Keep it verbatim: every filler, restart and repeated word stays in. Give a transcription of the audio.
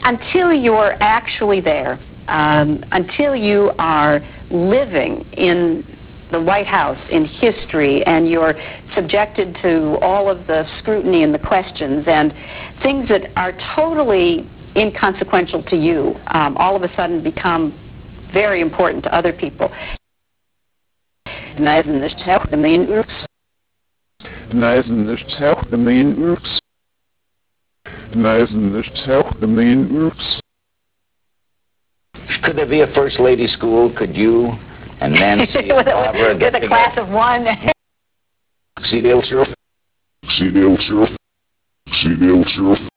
until you're actually there, um, until you are living in the White House, in history, and you're subjected to all of the scrutiny and the questions and things that are totally inconsequential to you, um, all of a sudden become very important to other people. Could there be a First Lady School? Could you and Nancy and Barbara get a class of one? See the old